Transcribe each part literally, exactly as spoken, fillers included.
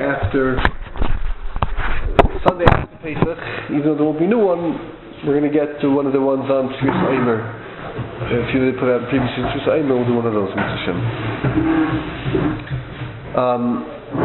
after Sunday after Pesach, even though there won't be a new one, we're going to get to one of the ones on Tzvis Eimer. If you put out previously Tzvis Eimer, we'll do one of those. Um,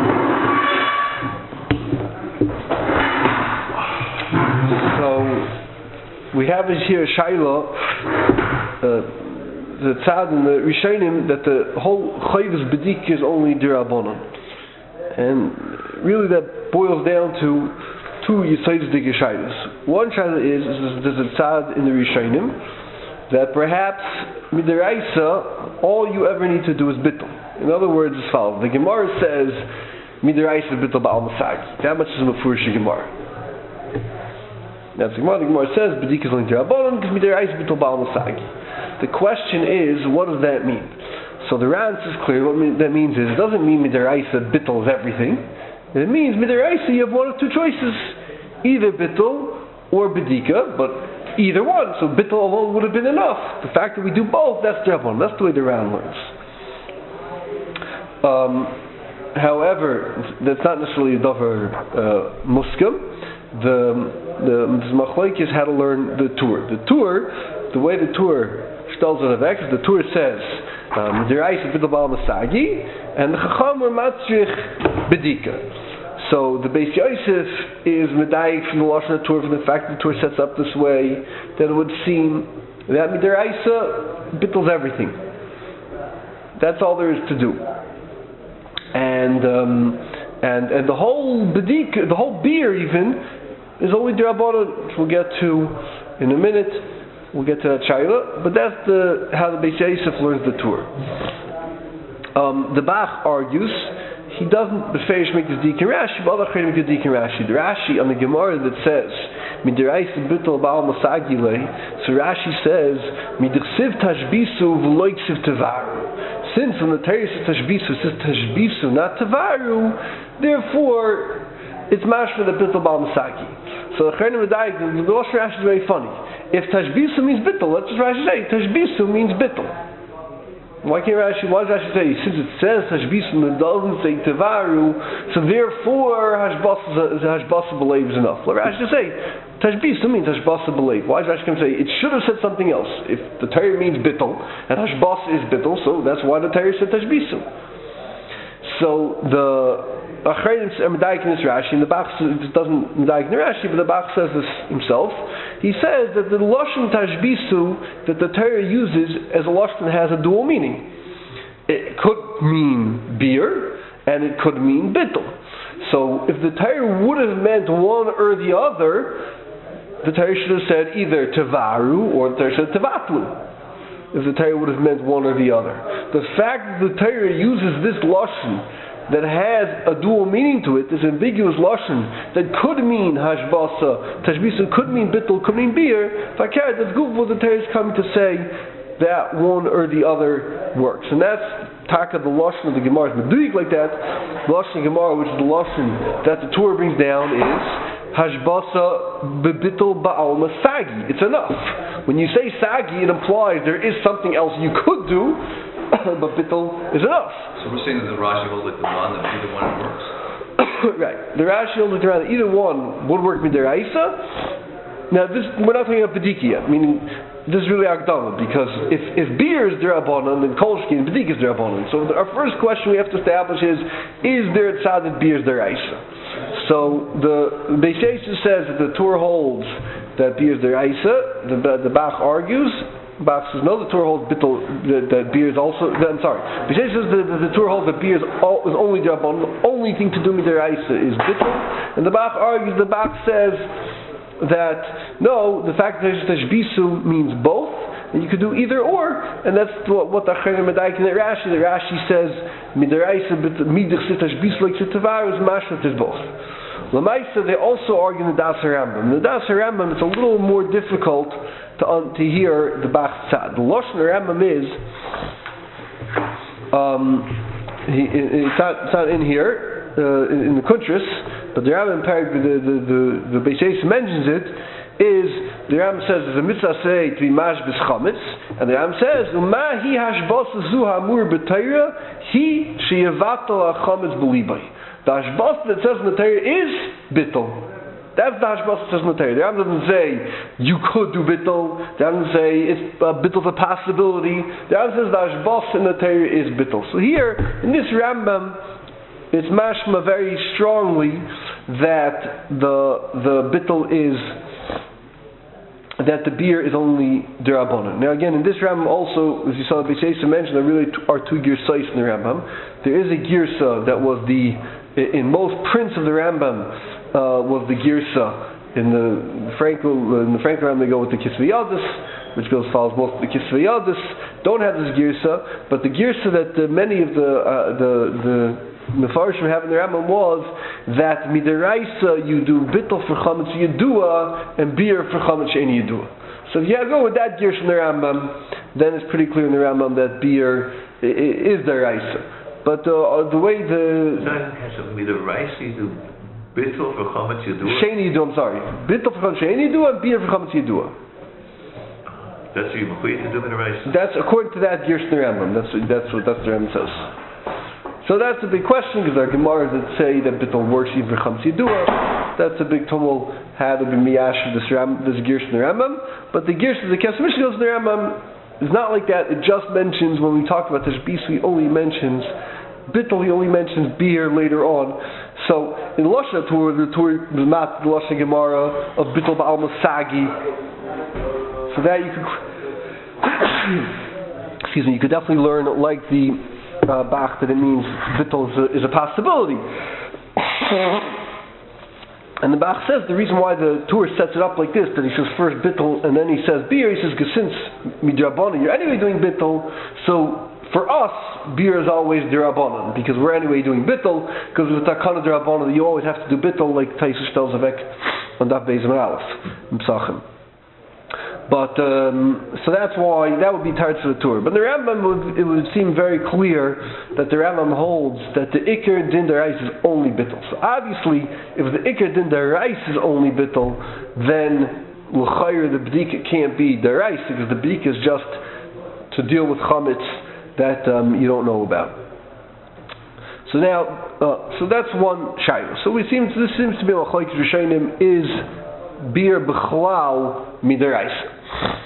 so we have here Shaila, uh, the Tzad and the Rishonim, that the whole Chayvus B'dik is only D'Rabbanan. And really that boils down to two Yisayis Dik Shailas. One Shaila is, is there's a Tzad in the Rishonim, that perhaps Midaraisa, all you ever need to do is Bittul. In other words, as follows. The Gemara says, Midaraisa Bittul Ba'al Masagi. That much is a Mefurish Gemara. That's the Gemara. The Gemara says, B'dik is only D'Rabbanan, because Midaraisa Bittul Ba'al Masagi. The question is, what does that mean? So the Rans is clear. What that means is, it doesn't mean Midaraisa Bittul is everything. It means Midaraisa you have one of two choices. Either Bittul or B'dika, but either one. So Bittul alone would have been enough. The fact that we do both, that's Drabban. That's the way the Ran learns. Um, however, that's not necessarily a Dover uh, Muskim. The the Machlokes had to learn the Tur. The Tur, the way the Tur stells on the vex, the Tur says Midaraisa Bittul Ba'al Masagi, and the Chacham were Matzrich B'dika. So the Beis Yosef is medayik from the Lashon Tur, from the fact that the Tur sets up this way, that it would seem that Midaraisa Bittul's everything. That's all there is to do. And um, and and the whole B'dika, the whole beer even, is only D'Rabbanan, which we'll get to in a minute. We'll get to that Shaila, but that's the how the Beis Yosef learns the Tur. Um, the Bach argues, he doesn't beferish make his Deacon Rashi, but other Chayim make his Deacon Rashi. The Rashi on the Gemara that says, Midaraisa Bittul Ba'al Masagi lei, so Rashi says, Midchsiv Tashbisu v'loiksiv Tavaru. Since when the Torah says Tashbisu, it says Tashbisu, not Tavaru, therefore, it's mashma the Bittul Ba'al Masagi. So the Chayim Medayik, the Rosh Rashi is very funny. If Tashbisu means Bittul, let's just Rashi say, Tashbisu means Bittul. Why can't Rashi, why does Rashi say, since it says Tashbisu and it doesn't say Tevaru, so therefore Hashbasa B'leiv is enough. Let Rashi say, Tashbisu means Hashbasa B'leiv. Why does Rashi come say, it should have said something else. If the Torah means Bittul, and Hashbasa is Bittul, so that's why the Torah said Tashbisu. So the Achreinim are medayik in this Rashi, and the Bach doesn't medayik in the Rashi, but the Bach says this himself. He says that the Lashon Tashbisu that the Torah uses as a Lashon has a dual meaning. It could mean beer, and it could mean bittul. So if the Torah would have meant one or the other, the Torah should have said either Tevaru or the Torah said Tevatlu. If the Torah would have meant one or the other. The fact that the Torah uses this Lashon that has a dual meaning to it, this ambiguous lashon that could mean hashbasa, tashbisu could mean bittul, could mean beer. If I carry that's good for the Torah is coming to say that one or the other works, and that's taka the lashon of the Gemara is meduik like that. The lashon of the Gemara, which is the lashon that the Torah brings down, is hashbasa bebittul ba'al masagi. It's enough. When you say sagi, it implies there is something else you could do, but bittul is enough. So we're saying that the Rashi holds like the one, that either one works. Right. The Rashi holds like the one, either one would work Midaraisa. Now, this we're not talking about B'diki yet, meaning this is really Akdama, because if, if beer is D'Rabbanan, then Kolshki and B'dik is D'Rabbanan. So the, our first question we have to establish is, is there a tzad that beer is D'Raisa? So the Beis Yosef says that the Torah holds that beer is D'Raisa. The, the Bach argues. Bach says no, the Torah holds bittul, that, that beer is also. I'm sorry. Beis Yosef says that the, the Torah holds that beer is, all, is only D'Rabbanan. The only thing to do Midaraisa is bittul, and the Bach argues. The Bach says that no, the fact that Tashbisu means both, and you could do either or, and that's what, what the Achreinim medayik in the Rashi. The Rashi says Midaraisa midich Tashbisu like Tavaru is mashmat is both. Lamaisa, they also argue in the Das HaRambam. In the Das HaRambam, it's a little more difficult to um, to hear the Bach Tzad. The Lashon Rambam is, um, he, it's, not, it's not in here, uh, in, in the Kuntris, but the Rambam, the, the, the, the Beis Yosef mentions it, is, the Rambam says, there's a mitzvah say to be mashbis chametz, and the Rambam says, Uma hi hashbasa zu hamur b'Torah, hi sheyevatal ha-chametz b'libay. The Hashbas that says in the Torah is bittul. That's the Hashbas that says in the Torah. The Rambam doesn't say you could do bittul. The Rambam doesn't say it's uh, bittul a possibility. The Rambam says the Hashbas in the Torah is bittul. So here, in this Rambam, it's mashma very strongly that the the bittul is that the beer is only derabanan. Now again, in this Rambam also, as you saw the Beis mentioned, there really are two girsais in the Rambam. There is a girsa that was the, in most prints of the Rambam, uh, was the girsa. In the Frankel, in the Frankel Rambam they go with the Kisvei Yadis, which goes follows both the Kisvei Yadis. Don't have this girsa, but the girsa that uh, many of the uh, the the Mefarshim have in the Rambam was that midaraisa you do bittul for chametz yedua and beer for chametz she'eni yedua. So if you go with that gears in the Rambam, then it's pretty clear in the Rambam that beer is daraisa. But uh, the way the midaraisa you do bittul for chametz yedua. She'eni yedua, I'm sorry, bittul for chametz she'eni yedua and beer for chametz yedua. That's what you mechuyev to do midaraisa. That's according to that gears in the Rambam. That's that's what that's the Rambam says. So that's a big question, because there are Gemaras that say that bittul works even for chametz yedua. That's a big tumult. Had to be miyash this ram, this girsh in the Rambam, but the girsh of the Kesef Mishnah goes in the Rambam is not like that. It just mentions when we talk about tashbis, he only mentions bittul. He only mentions beer later on. So in Lashon Torah, the Torah was not the Lashon Gemara of bittul ba'al masagi. So that you could, excuse me, you could definitely learn like the. Uh, Bach that it means bittul is a, is a possibility. And the Bach says the reason why the Torah sets it up like this, that he says first bittul and then he says beer, he says because since midrabanan you're anyway doing bittul, so for us beer is always derabanan because we're anyway doing bittul, because with takana derabanan you always have to do bittul like Taisus tells Avek on Daf Beis Amar Aleph in Psachim. But um, so that's why that would be tied to the Torah. But the Rambam would, it would seem very clear that the Rambam holds that the Iker Din Darais is only bittul. So obviously, if the Iker Din Darais is only bittul, then l'chayr the bdika can't be Darais because the bdika is just to deal with chametz that um, you don't know about. So now, uh, so that's one shayla. So we seem this seems to be l'chayr Rishonim is beer b'chlal midaraisa.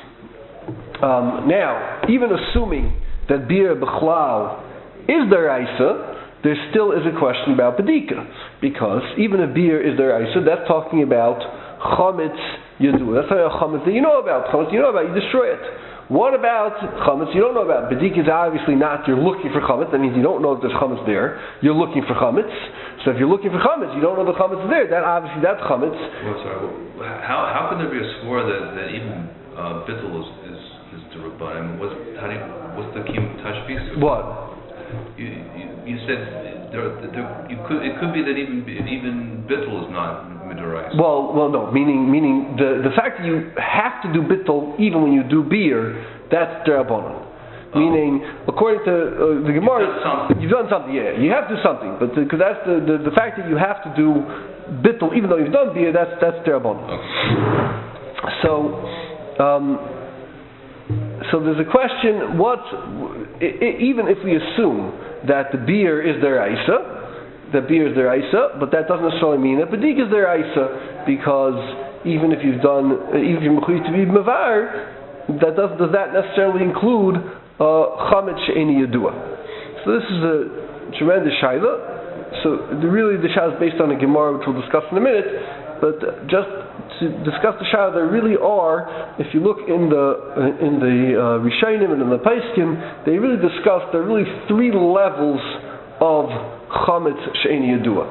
Um, now, even assuming that beer b'chlal is daraisa, there still is a question about bedika, because even if beer is daraisa, that's talking about chametz yedua. That's talking about chametz that you know about. Chametz you know about, you destroy it. What about chametz you don't know about? Bedika is obviously not you're looking for chametz. That means you don't know if there's chametz there. You're looking for chametz. So if you're looking for chametz, you don't know the chametz is there. That obviously that's chametz. Well, sorry. Well, how how can there be a swore that, that even uh, bittul is is is derabban? I mean, what's how do you, what's the kim tashbis? What? You, you you said there, there you could it could be that even even bittul is not midorais. Well, well, no. Meaning meaning the the fact that you have to do bittul even when you do beer, that's derabbanan. Oh. Meaning, according to uh, the Gemara, you've done something. You've done something. Yeah, you have to do something. But because that's the, the the fact that you have to do bittul even though you've done beer, that's that's derabbanan. Okay. So. Um, So there's a question, what, I, I, even if we assume that the beer is deraisa, that beer is deraisa, but that doesn't necessarily mean that bedik is deraisa, because even if you've done, even if you're mechuyev to be mavar, that does, does that necessarily include chametz she'eni yedua? So this is a tremendous shaila. So the, really the shaila is based on a Gemara, which we'll discuss in a minute, but just to discuss the shaila, there really are, if you look in the in the uh, Rishonim and in the Paiskim, they really discuss, there are really three levels of chametz she'eni yedua.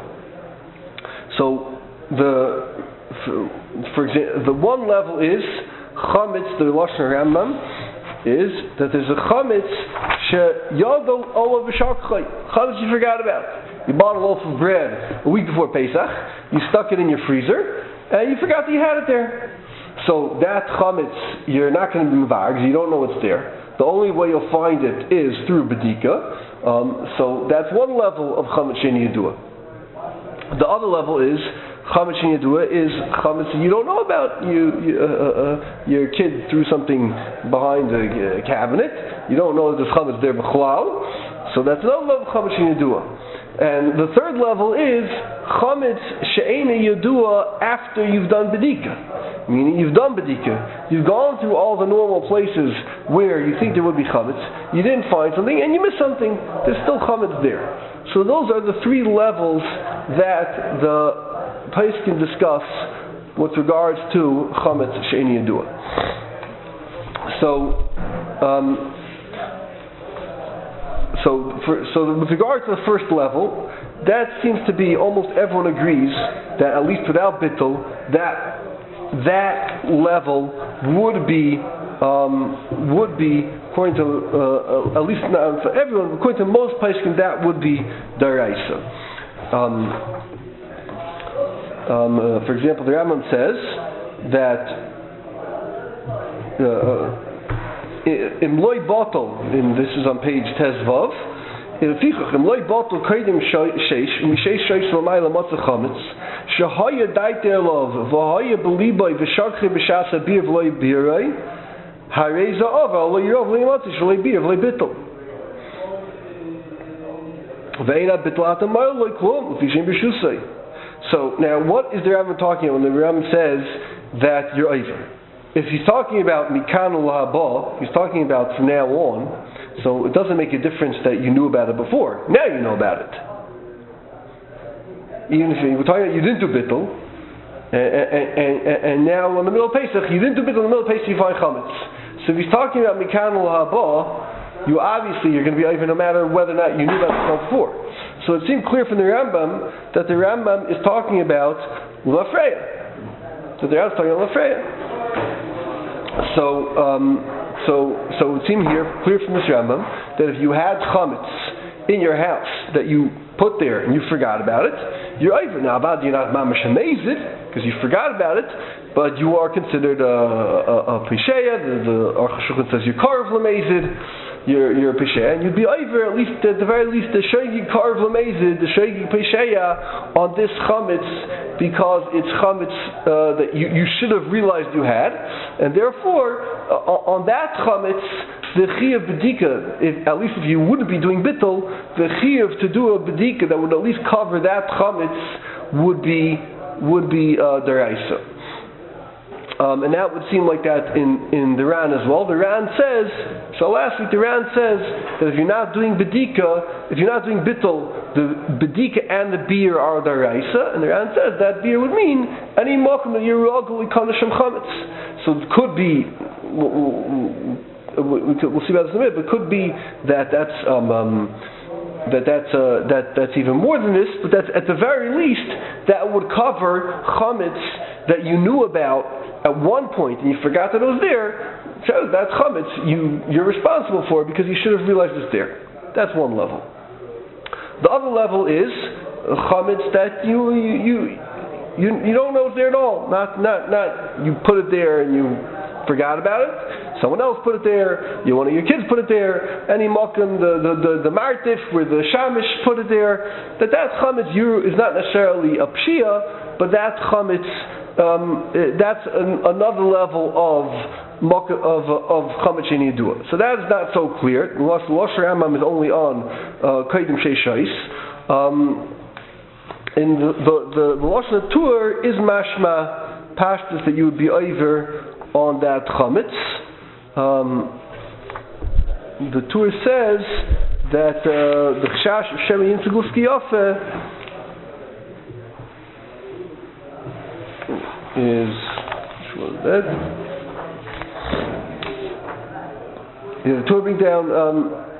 So the for, for example, the one level is chametz, the Lashon Rambam is that there's a chametz she'yadol olav v'shakchay, chametz you forgot about. You bought a loaf of bread a week before Pesach, you stuck it in your freezer, and you forgot that you had it there. So that chametz, you're not going to be mevar because you don't know it's there. The only way you'll find it is through bedika. Um, so that's one level of chametz she'eni yedua. The other level is chametz she'eni yedua is chametz you don't know about. You, you uh, uh, your kid threw something behind the uh, cabinet. You don't know that there's chametz there b'chlal. So that's another level of chametz she'eni yedua. And the third level is chametz she'ena yadua after you've done bedika. Meaning you've done bedika, you've gone through all the normal places where you think there would be chametz, you didn't find something, and you missed something, there's still chametz there. So those are the three levels that the place can discuss with regards to chametz she'ena yadua. So, um, So, for, so with regard to the first level, that seems to be almost everyone agrees that at least without bittul, that that level would be um, would be according to uh, at least not for everyone, according to most poskim, that would be daraisa. Um, um, uh, for example, the Rambam says that. Uh, In loy bottle, and this is on page Tezvav. In Fichach, in loy bottle, kaidim sheish, misheish sheish l'mayla matzah chametz, shehaya daite elov, v'haya belibai v'shakche b'shas abir v'loy birei, harei za'ava lo yirov lo yimatzah sh'loy bir v'loy bittul. Ve'ena bitlat amayla loy klum, l'fishim b'shusay. So now, what is the Rambam talking about when the Rambam says that you're over? If he's talking about mikanu lahaba, he's talking about from now on, so it doesn't make a difference that you knew about it before. Now you know about it. Even if you were talking about you didn't do bittul, and, and, and, and now in the middle of Pesach, you didn't do bittul, in the middle of Pesach you find chametz. So if he's talking about mikanu lahaba, you obviously you're going to be over no matter whether or not you knew about it before. So it seemed clear from the Rambam that the Rambam is talking about lafreya. So the Rambam is talking about lafreya. So, um, so, so it seemed here clear from this Rambam that if you had chametz in your house that you put there and you forgot about it, you're over. Now, about you're not mamash amazed because you forgot about it, but you are considered a a, a pisheya. The, the Aruch HaShulchan says you're karv lamezid. You're you're a pisheya, and you'd be over at least at the very least the shoigi karv lamezid, the shoigi pisheya on this chametz because it's chametz uh, that you, you should have realized you had, and therefore uh, on that chametz the chiyuv bedika, if, at least if you wouldn't be doing bittul, the chiyuv to do a bedika that would at least cover that chametz would be would be uh, deraisa. Um, and that would seem like that in, in the Ran as well. The Ran says, so last week the Ran says that if you're not doing bedika, if you're not doing bittul, the bedika and the beer are daraisa, and the Ran says that beer would mean any mokum that you're ugly kanasham chametz. So it could be, we'll, we'll, we'll see about this in a minute, but it could be that that's um, um, that that's uh, that that's even more than this, but that's at the very least that would cover chametz that you knew about at one point and you forgot that it was there. So that's chametz you you're responsible for because you should have realized it's there. That's one level. The other level is chametz that you you you you don't know it's there at all. Not not not you put it there and you forgot about it. Someone else put it there. You one of your kids put it there. Any mokum the the the, the martif where the shamish put it there. That that chametz you is not necessarily a pshia, but that chametz. Um, that's an, another level of of of chametz she'ena yadua. So that is not so clear. The Rosh Rambam is only on kaidim sheishais. Um, in the the the Lashon Tur is mashma pashtus that you would be over on that chametz. Um, the Tur says that uh, the chashash of shemi yitzigulski yafe is which was that? Yeah, the Torah brings down um,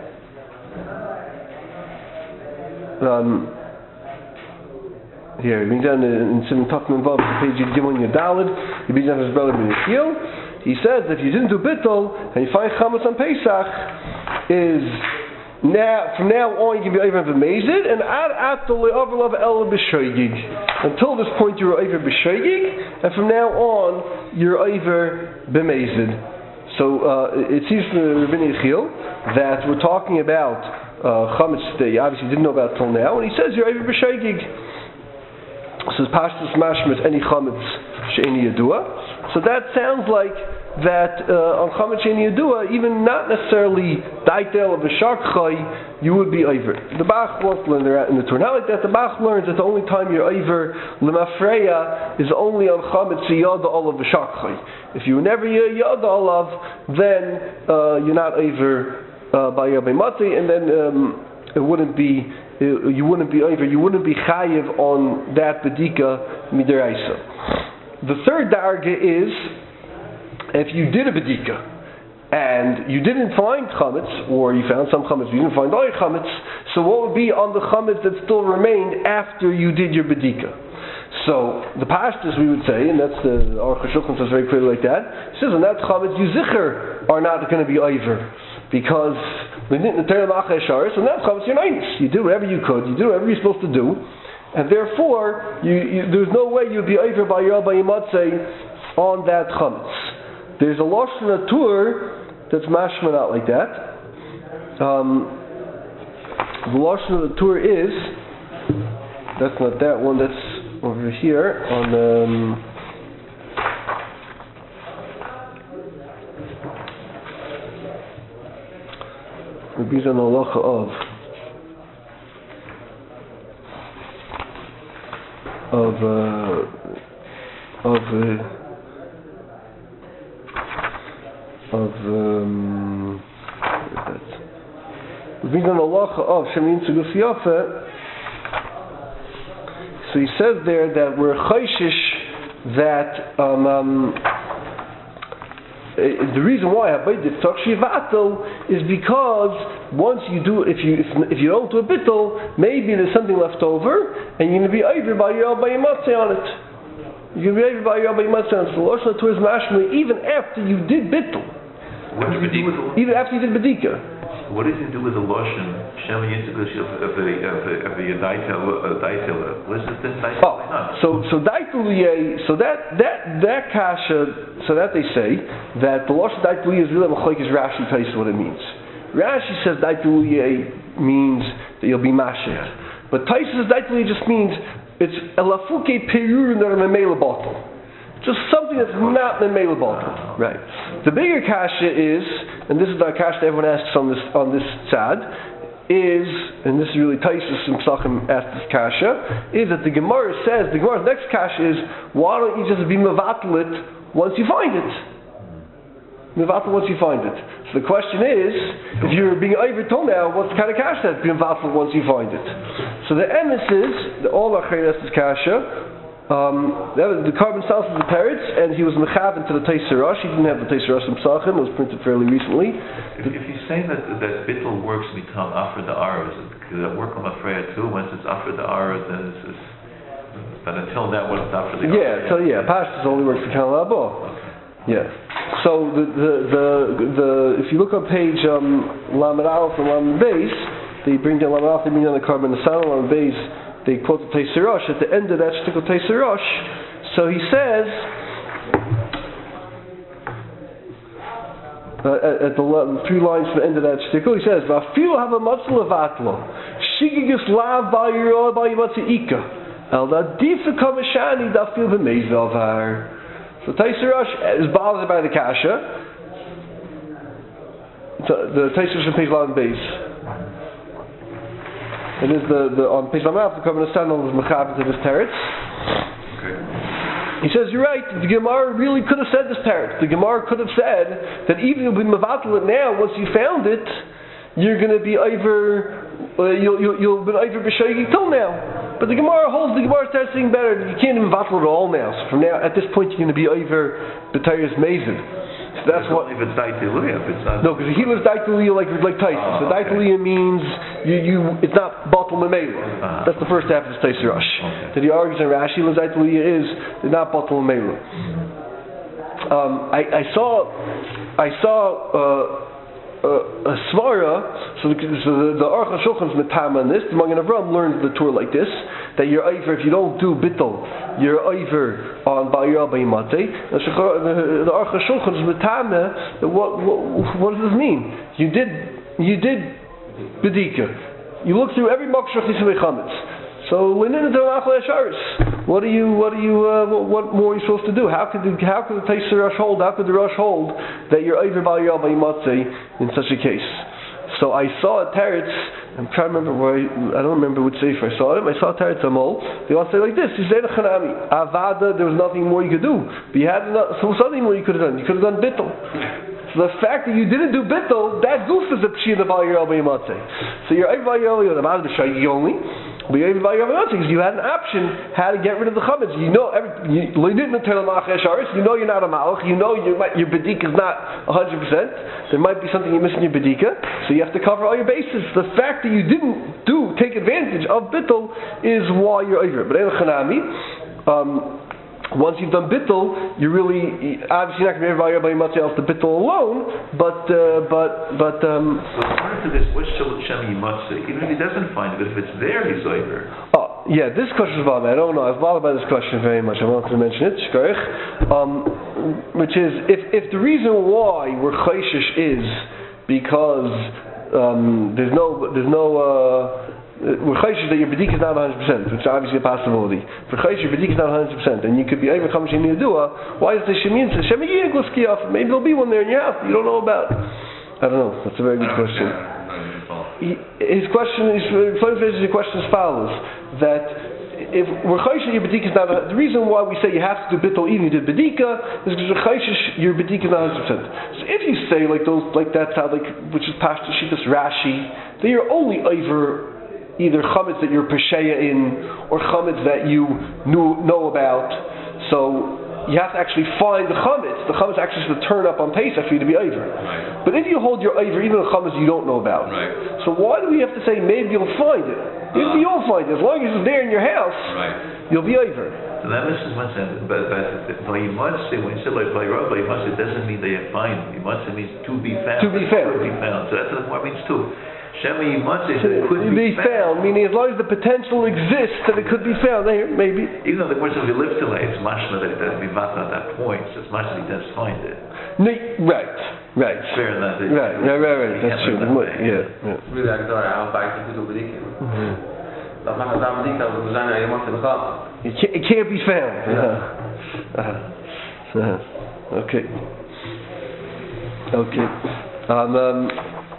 um, here. He brings down in Simon Tachman Vav, page Gimon Yadalid. He brings down his brother Ben Yechiel. He says that if you didn't do bittul and you find chametz on Pesach, is now from now on you can be over b'meizid and ad atul le'avrlav el b'shoigig. Until this point you were over b'shoigig, and from now on you're over b'meizid. So uh, it seems from Rabbi Yechiel that we're talking about uh, chametz that you obviously didn't know about till now, and he says you're over b'shoigig. So pashtus mashmet any chametz she'ena yadua. So that sounds like that uh, on chametz she'ena yadua, even not necessarily daitel of a sharkchay, you would be over. the Bach wants to learn the in the Torah. Not like that. The Bach learns that the only time you're over lemafreya is only on chametz yada olav v'shakchay. If you were never yada olav, then uh, you're not over uh, by yada matzei, and then um, it wouldn't be uh, you wouldn't be over. You wouldn't be chayiv on that bedika midiraisa. The third darga is if you did a bedika and you didn't find chametz, or you found some chametz, you didn't find all your chametz, so what would be on the chametz that still remained after you did your bedika? So, the pashtus we would say, and that's the Aruch HaShulchan says very clearly like that, it says on that chametz you zicher are not going to be over, because when the Torah Machai Sharis, on that chametz you're nice. You did whatever you could, you did whatever you're supposed to do, and therefore, you, you, there's no way you'd be over by your Rabbi Yimatzei on that chametz. There's a lashon hatur that's mashma not like that. Um, the lashon hatur is that's not that one. That's over here on um, the bizan halacha of of uh, of. Uh, of um we've done a lot of Shemin Tzuguf Yafa. So he says there that we're chayshish that um, um the reason why Habayit Tzach Shivatel is because once you do, if you if, if you don't do a bittul, maybe there's something left over, and you're going to be over by your by Matzeh on it. You're going to be over by your by Matzeh on it. So Lashon HaTorah is mashma even after you did bittul. What does it do with the, even after you did bedika? What does it do with the lashon Shem Yitzchak of the of the of the daitel? Listen to this daitel. Oh, so so daitel so that that that kasha, so that they say that the lashon daitel is really machlokes Rashi tells you what it means. Rashi says daitel means that you'll be mashech, but Taisus daitel just means it's elafuke perur that are memela bottle. Just something that's not memela bottle. Right. The bigger kasha is, and this is the kasha that everyone asks on this on this tzad, is, and this is really Taisus and Psachim asked this kasha, is that the Gemara says, the Gemara's next kasha is, why don't you just be mevatel it once you find it? Mevatel once you find it. So the question is, if you're being over till now, what's the kind of kasha that's being mevatel once you find it? So the emes is, the all Achei asked this kasha, Um, the carbon south of the parrots, and he was mechav into the Teiser Rosh. He didn't have the Teiser Rosh in Psachim. It was printed fairly recently. If, if you say that that bittul works become after the aras, does that work on Afreya too? Once it's after the aras, then it's, it's but until that was after the yeah. aras. So yeah, Pashtus only works for Kalal Haba. Okay. Yeah. So the the the, the if you look on page um, Lamed Aleph and Lamed Beis, they bring down Lamed Aleph, they bring down the carbon south Lamed Beis. They quote the Teiser Rosh at the end of that shtickle Teiser Rosh. So he says uh, at, at the le- three lines from the end of that shtickle, he says, "Va'afilu have a matzah levatlo, shigigus lav ba'yiro ba'yimatzi ika, el da'difa kamashani da'fil v'meizavar." So Teiser Rosh is bothered by the kasha. So the Teiser Rosh on page eleven base. It is the, the on page Lamaf, the Kabbalah Sandal is mechaber to this teretz. Okay. He says, you're right, the Gemara really could have said this teretz. The Gemara could have said that even if you'll be mevatel it now, once you found it, you're going to be over, uh, you'll, you'll, you'll be over b'shoigi till now. But the Gemara holds, the Gemara starts saying better, that you can't even mevatel it all now. So from now, at this point, you're going to be over b'tayris mezid. So that's what. If it's daitulia, if it's not. No, because he was daitulia like like Taisus. Oh, so okay. daitulia means you, you it's not batal memela. Uh-huh. That's the first half of the Teiser Rosh. Okay. That he argues in Rashi, was daitulia is they're not batal memela. Um, I, I saw I saw uh, uh, a svara. So the so the, the Aruch HaShulchan's metama on this. The Magen Avraham learned the Torah like this, that you're over if you don't do bittul, you're over on Ba'yir Ba'yimatei. The Aruch HaShulchan's metama. What, what what does this mean? You did you did bedika. You look through every makshach yisvei chametz. So what do you what do you uh, what more are you supposed to do? How could the, how could the Teiser Rosh hold? How could the Rosh hold that you're over Ba'yir Ba'yimatei in such a case? So I saw a teretz I'm trying to remember where I, I don't remember which sefer I saw it. I saw Teretz Amol. They all say like this: you say the Chanami Avada. There was nothing more you could do. But you had enough, so something more you could have done. You could have done bittul. So the fact that you didn't do bittul, that goof is a pshi in the Bal Yirel B'Yimatzeh. So you're Bal Yirel B'Yimatzeh b'Shaygi only. But you're Bal Yirel B'Yimatzeh because you had an option how to get rid of the chametz. You know, every, you, you know you're not a malach. You know your your bedika is not one hundred percent. There might be something you're missing in your bedika, so you have to cover all your bases. The fact that you didn't do take advantage of bittul is why you're over it. But El Chanami, um, once you've done bittul, you're really obviously not going to be able to much else to bittul alone. But uh, but but um, so according to this, what's Shem Yimatzeh? Even if he doesn't find it, but if it's there, he's over. Oh yeah, this question is bothered. I don't know. I've bothered by this question very much. I wanted to mention it. Um, which is if if the reason why we're chayshish is because um, there's no there's no uh, we're chayshish that your bedika is not one hundred percent, which is obviously a possibility. For chayshish your bedika is not one hundred percent, and you could be over chamesh in Yedua. Why is the shemin says shemin guskiyaf? Maybe there'll be one there in your house you don't know about. I don't know. That's a very good question. He, his question is his question as follows: that if we're chayshish your bedika is not a, the reason why we say you have to do bittul even if you did bedika is because we're chayshish your bedika is not one hundred percent. So if you say like those like that's how like which is pashto shitas Rashi, then you're only over either chametz that you're pesheya in or chametz that you knew know about. So you have to actually find the chametz. The chametz actually has to turn up on Pesach for you to be over. Right. But if you hold your over even a chametz you don't know about, right. so why do we have to say maybe you'll find it? If you don't find it, as long as it's there in your house, right. you'll be over. So that is one thing. But but you must say when you say like by Rabbi, you must it doesn't mean they have find. You must it means to be found. To be found. To be found. So that's what it means too. Shemi Yimatzeh To could be, be found, meaning as long as the potential exists that it could be found there, maybe. Even though the person if he lives till it's mashma that it doesn't be vata at that point, so it's mashma he does find it. No, right, right. Fair enough. Right, right, right, right. That's true. Yeah, yeah. Really, I thought I'll back to the bedikim. But my Adam bedikim was designed. I want to look It can't, it can't be found. Uh-huh. Uh-huh. Uh-huh. Okay. Okay. Um. um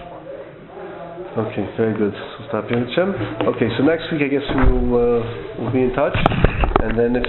Okay, very good. So stop here, Hashem. Okay, so next week I guess we will uh, we'll be in touch, and then if